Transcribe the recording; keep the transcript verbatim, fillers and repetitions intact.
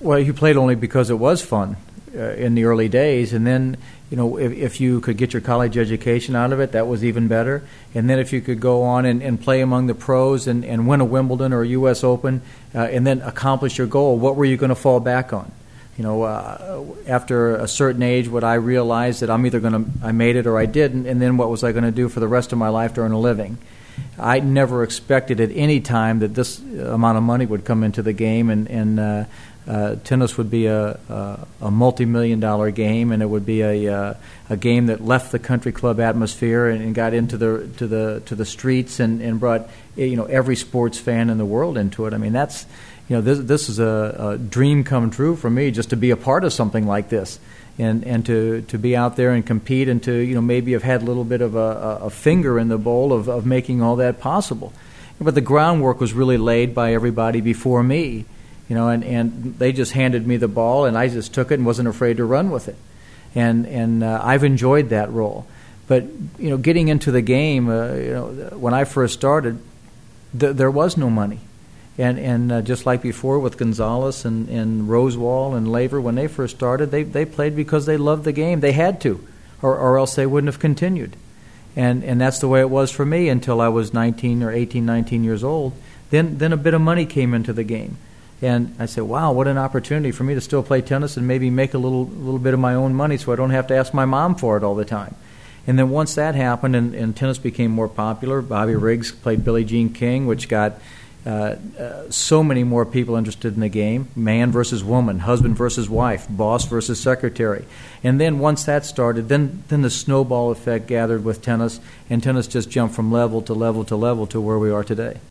Well, you played only because it was fun uh, in the early days, and then, you know, if, if you could get your college education out of it, that was even better. And then if you could go on and, and play among the pros and, and win a Wimbledon or a U S Open, uh, and then accomplish your goal, what were you going to fall back on? You know, uh, after a certain age, what I realized that I'm either going to, I made it or I didn't, and then what was I going to do for the rest of my life to earn a living? I never expected at any time that this amount of money would come into the game, and, and uh, uh, tennis would be a, a, a multi-million dollar game, and it would be a, uh, a game that left the country club atmosphere and, and got into the to the to the streets and, and brought, you know, every sports fan in the world into it. I mean, that's, you know, this this is a, a dream come true for me, just to be a part of something like this. And and to, to be out there and compete, and to, you know, maybe have had a little bit of a, a finger in the bowl of, of making all that possible. But the groundwork was really laid by everybody before me, you know, and, and they just handed me the ball, and I just took it and wasn't afraid to run with it. And and uh, I've enjoyed that role. But, you know, getting into the game, uh, you know, when I first started, th- there was no money. And and uh, just like before with Gonzalez and, and Rosewall and Laver, when they first started, they they played because they loved the game. They had to, or or else they wouldn't have continued. And and that's the way it was for me until I was nineteen or eighteen, nineteen years old. Then then a bit of money came into the game. And I said, wow, what an opportunity for me to still play tennis and maybe make a little little bit of my own money so I don't have to ask my mom for it all the time. And then once that happened and, and tennis became more popular, Bobby Riggs played Billie Jean King, which got Uh, uh, so many more people interested in the game, man versus woman, husband versus wife, boss versus secretary. And then once that started, then, then the snowball effect gathered with tennis, and tennis just jumped from level to level to level to where we are today.